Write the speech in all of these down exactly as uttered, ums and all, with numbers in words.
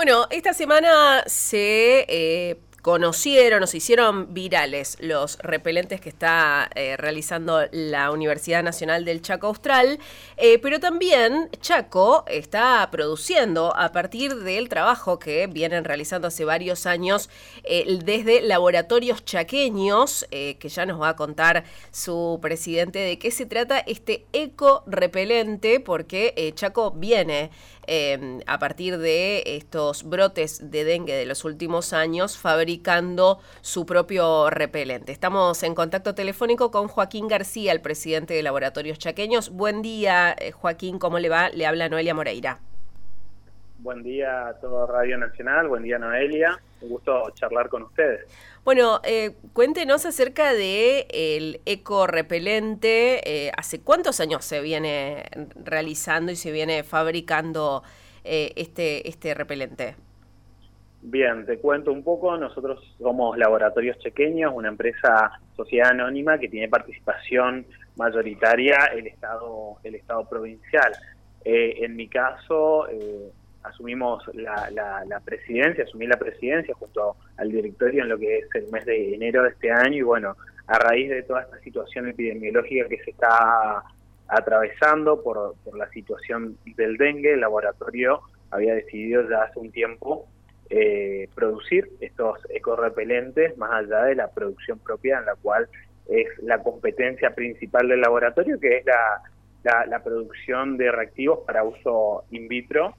Bueno, esta semana se eh, conocieron o se hicieron virales los repelentes que está eh, realizando la Universidad Nacional del Chaco Austral, eh, pero también Chaco está produciendo a partir del trabajo que vienen realizando hace varios años eh, desde laboratorios chaqueños, eh, que ya nos va a contar su presidente de qué se trata este eco repelente, porque eh, Chaco viene eh, a partir de estos brotes de dengue de los últimos años fabricando su propio repelente. Estamos en contacto telefónico con Joaquín García, el presidente de Laboratorios Chaqueños. Buen día, Joaquín, ¿cómo le va? Le habla Noelia Moreira. Buen día a todo Radio Nacional, buen día Noelia, un gusto charlar con ustedes. Bueno, eh, cuéntenos acerca de el eco repelente. Eh, ¿Hace cuántos años se viene realizando y se viene fabricando eh, este, este repelente? Bien, te cuento un poco. Nosotros somos Laboratorios Chaqueños, una empresa sociedad anónima que tiene participación mayoritaria el Estado, el Estado provincial. Eh, en mi caso, eh, asumimos la, la, la presidencia, asumí la presidencia junto al directorio en lo que es el mes de enero de este año, y bueno, a raíz de toda esta situación epidemiológica que se está atravesando por, por la situación del dengue, el laboratorio había decidido ya hace un tiempo eh, producir estos ecorrepelentes más allá de la producción propia, en la cual es la competencia principal del laboratorio, que es la, la, la producción de reactivos para uso in vitro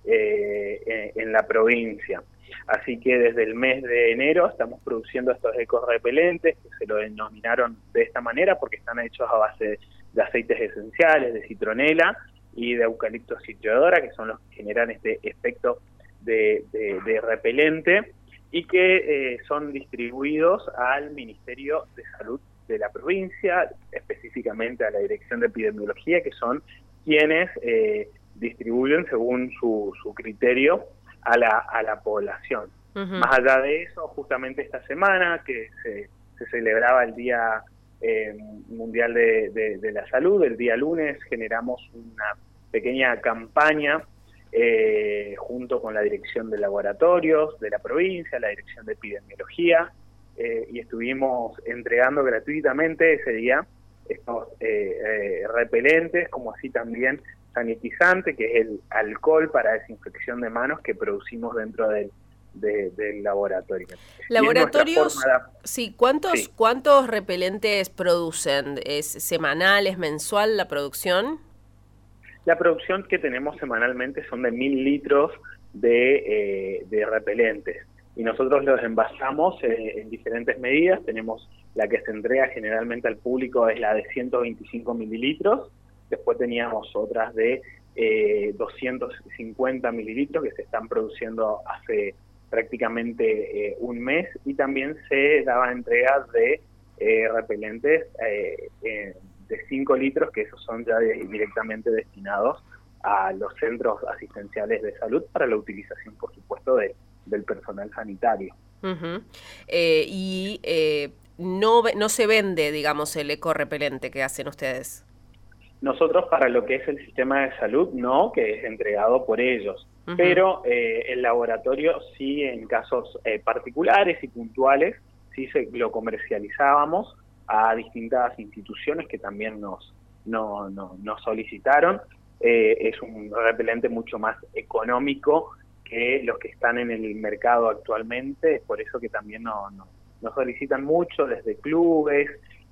Eh, en la provincia. Así que desde el mes de enero estamos produciendo estos ecorrepelentes, que se lo denominaron de esta manera porque están hechos a base de aceites esenciales, de citronela y de eucalipto citriodora, que son los que generan este efecto de, de, de repelente, y que eh, son distribuidos al Ministerio de Salud de la provincia, específicamente a la Dirección de Epidemiología, que son quienes eh, distribuyen según su, su criterio a la, a la población. Uh-huh. Más allá de eso, justamente esta semana que se, se celebraba el Día eh, Mundial de, de, de la Salud, el día lunes generamos una pequeña campaña eh, junto con la Dirección de Laboratorios de la provincia, la Dirección de Epidemiología, eh, y estuvimos entregando gratuitamente ese día estos eh, eh, repelentes, como así también sanitizante, que es el alcohol para desinfección de manos que producimos dentro del, de, del laboratorio. ¿Laboratorios? De... Sí, ¿cuántos, sí. ¿cuántos repelentes producen? ¿Es semanal, es mensual la producción? La producción que tenemos semanalmente son de mil litros de, eh, de repelentes. Y nosotros los envasamos eh, en diferentes medidas. Tenemos la que se entrega generalmente al público, es la de ciento veinticinco mililitros. Después teníamos otras de eh, doscientos cincuenta mililitros que se están produciendo hace prácticamente eh, un mes, y también se daban entregas de eh, repelentes eh, eh, de cinco litros, que esos son ya de, directamente destinados a los centros asistenciales de salud para la utilización, por supuesto, de, del personal sanitario. Uh-huh. eh, y eh, no, no se vende, digamos, el ecorrepelente que hacen ustedes. Nosotros, para lo que es el sistema de salud, no, que es entregado por ellos. Uh-huh. Pero eh, el laboratorio sí, en casos eh, particulares y puntuales, sí se lo comercializábamos a distintas instituciones que también nos, no, no, nos solicitaron. Eh, es un repelente mucho más económico que los que están en el mercado actualmente, es por eso que también no, no, nos solicitan mucho desde clubes,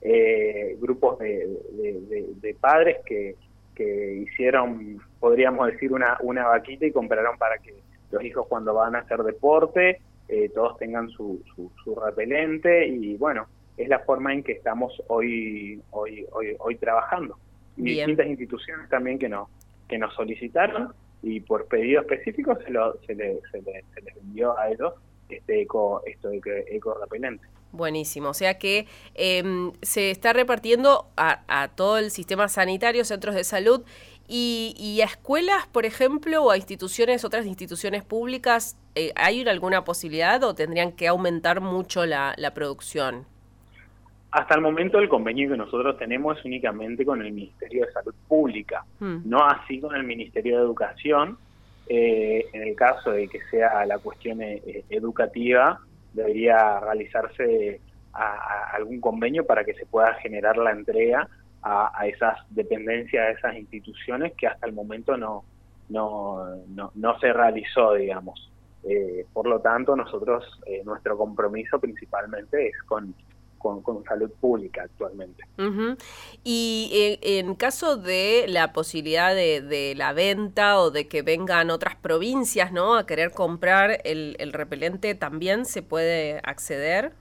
Eh, grupos de, de, de, de padres que, que hicieron, podríamos decir, una, una vaquita y compraron para que los hijos, cuando van a hacer deporte, eh, todos tengan su, su, su repelente, y bueno, es la forma en que estamos hoy hoy hoy, hoy trabajando. Y Bien. Distintas instituciones también que, no, que nos solicitaron, y por pedido específico se, lo, se, le, se, le, se les envió a ellos este eco, esto eco, eco repelente. Buenísimo, o sea que eh, se está repartiendo a, a todo el sistema sanitario, centros de salud, y, y a escuelas, por ejemplo, o a instituciones, otras instituciones públicas, eh, ¿hay alguna posibilidad o tendrían que aumentar mucho la, la producción? Hasta el momento el convenio que nosotros tenemos es únicamente con el Ministerio de Salud Pública, hmm. no así con el Ministerio de Educación, Eh, en el caso de que sea la cuestión eh, educativa, debería realizarse a, a algún convenio para que se pueda generar la entrega a, a esas dependencias, a esas instituciones que hasta el momento no, no, no, no se realizó, digamos. Eh, por lo tanto, nosotros, eh, nuestro compromiso principalmente es con Con, con salud pública actualmente. Uh-huh. Y en, en caso de la posibilidad de, de la venta o de que vengan otras provincias, ¿no?, a querer comprar el, el repelente, ¿también se puede acceder?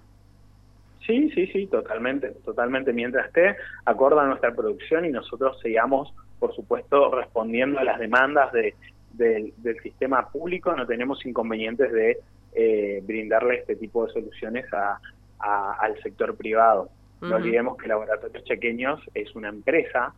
Sí, sí, sí, totalmente, totalmente. Mientras esté acorde a nuestra producción y nosotros sigamos, por supuesto, respondiendo a las demandas de, de, del sistema público, no tenemos inconvenientes de eh, brindarle este tipo de soluciones a A, al sector privado. No uh-huh. olvidemos que Laboratorios Chequeños es una empresa,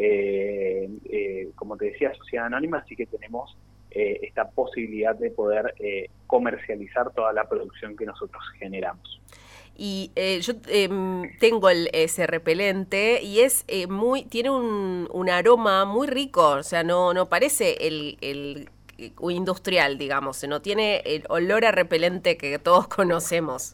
eh, eh, como te decía, sociedad anónima, así que tenemos eh, esta posibilidad de poder eh, comercializar toda la producción que nosotros generamos. Y eh, yo eh, tengo el, ese repelente y es eh, muy tiene un, un aroma muy rico, o sea, no, no parece el, el industrial, digamos, no tiene el olor a repelente que todos conocemos.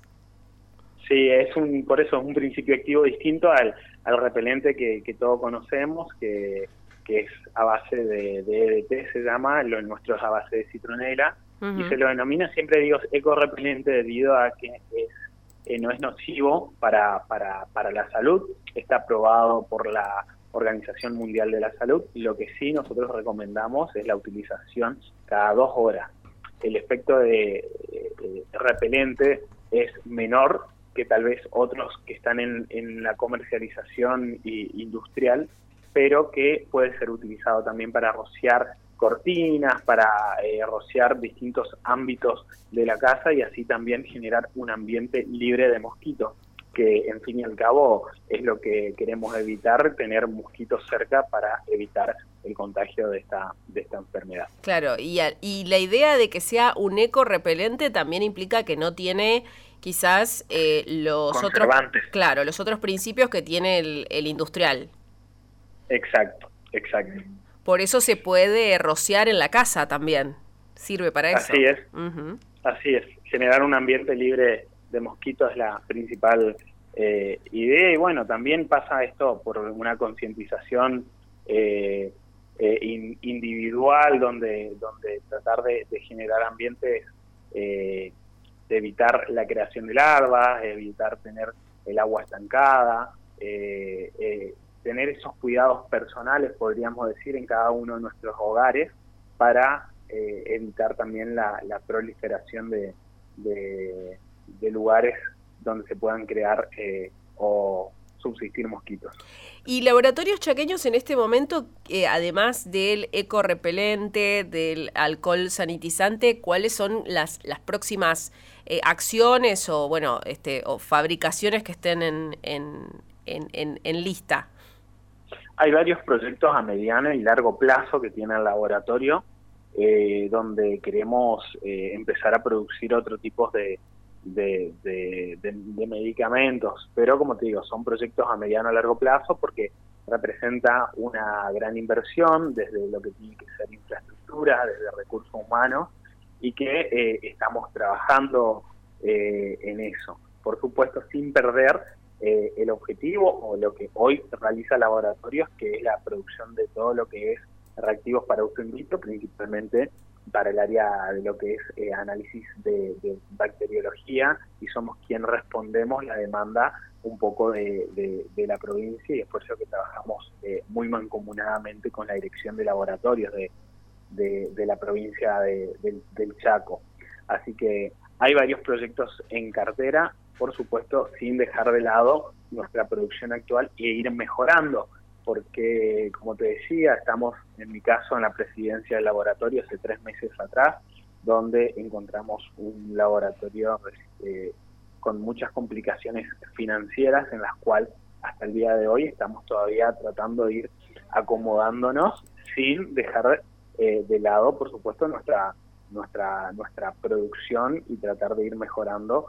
Sí, es un, por eso es un principio activo distinto al, al repelente que, que todos conocemos, que, que es a base de, de E D T, se llama, lo nuestro es a base de citronela, uh-huh. y se lo denomina, siempre digo, ecorrepelente debido a que es, eh, no es nocivo para, para, para la salud, está aprobado por la Organización Mundial de la Salud, y lo que sí nosotros recomendamos es la utilización cada dos horas. El efecto de, de, de repelente es menor que tal vez otros que están en, en la comercialización y, industrial, pero que puede ser utilizado también para rociar cortinas, para eh, rociar distintos ámbitos de la casa y así también generar un ambiente libre de mosquitos, que en fin y al cabo es lo que queremos evitar, tener mosquitos cerca para evitar el contagio de esta de esta enfermedad. Claro, y, y la idea de que sea un ecorrepelente también implica que no tiene quizás eh, los otros, claro, los otros principios que tiene el, el industrial. Exacto, exacto. Por eso se puede rociar en la casa también. Sirve para eso. Así es. Uh-huh. Así es. Generar un ambiente libre de mosquitos es la principal eh, idea. Y bueno, también pasa esto por una concientización eh, eh, in, individual, donde, donde tratar de, de generar ambientes eh, de evitar la creación de larvas, evitar tener el agua estancada, eh, eh, tener esos cuidados personales, podríamos decir, en cada uno de nuestros hogares para eh, evitar también la, la proliferación de, de, de lugares donde se puedan crear eh, o subsistir mosquitos. Y Laboratorios Chaqueños en este momento, eh, además del ecorrepelente, del alcohol sanitizante, ¿cuáles son las, las próximas eh, acciones o bueno este o fabricaciones que estén en, en, en, en, en lista? Hay varios proyectos a mediano y largo plazo que tiene el laboratorio, eh, donde queremos eh, empezar a producir otro tipo de De, de, de, de medicamentos, pero como te digo, son proyectos a mediano a largo plazo porque representa una gran inversión desde lo que tiene que ser infraestructura, desde recursos humanos, y que eh, estamos trabajando eh, en eso. Por supuesto, sin perder eh, el objetivo o lo que hoy realiza Laboratorios, que es la producción de todo lo que es reactivos para uso in vitro, principalmente para el área de lo que es eh, análisis de, de bacteriología, y somos quien respondemos la demanda un poco de, de, de la provincia, y es por eso que trabajamos eh, muy mancomunadamente con la dirección de laboratorios de, de, de la provincia de, de, del Chaco. Así que hay varios proyectos en cartera, por supuesto, sin dejar de lado nuestra producción actual e ir mejorando, porque, como te decía, estamos, en mi caso, en la presidencia del laboratorio hace tres meses atrás, donde encontramos un laboratorio eh, con muchas complicaciones financieras, en las cuales hasta el día de hoy estamos todavía tratando de ir acomodándonos sin dejar eh, de lado, por supuesto, nuestra nuestra nuestra producción y tratar de ir mejorando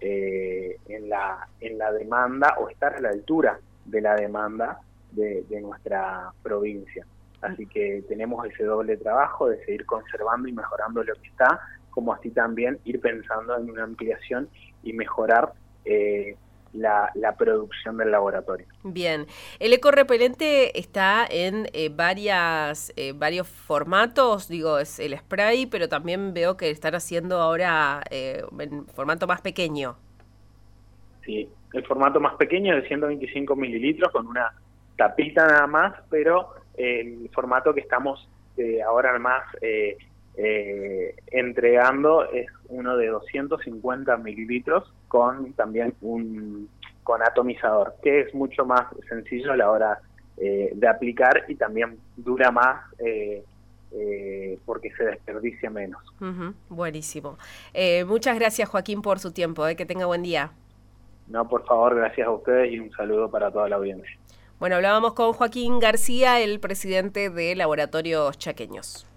eh, en la en la demanda o estar a la altura de la demanda De, de nuestra provincia. Así que tenemos ese doble trabajo de seguir conservando y mejorando lo que está, como así también ir pensando en una ampliación y mejorar eh, la, la producción del laboratorio. Bien, el ecorrepelente está en eh, varias eh, varios formatos, digo, es el spray, pero también veo que están haciendo ahora eh, en formato más pequeño. Sí, el formato más pequeño es de ciento veinticinco mililitros con una tapita nada más, pero eh, el formato que estamos eh, ahora más eh, eh, entregando es uno de doscientos cincuenta mililitros con también un con atomizador, que es mucho más sencillo a la hora eh, de aplicar y también dura más eh, eh, porque se desperdicia menos. Uh-huh, buenísimo. Eh, muchas gracias, Joaquín, por su tiempo. Eh, que tenga buen día. No, por favor, gracias a ustedes y un saludo para toda la audiencia. Bueno, hablábamos con Joaquín García, el presidente de Laboratorios Chaqueños.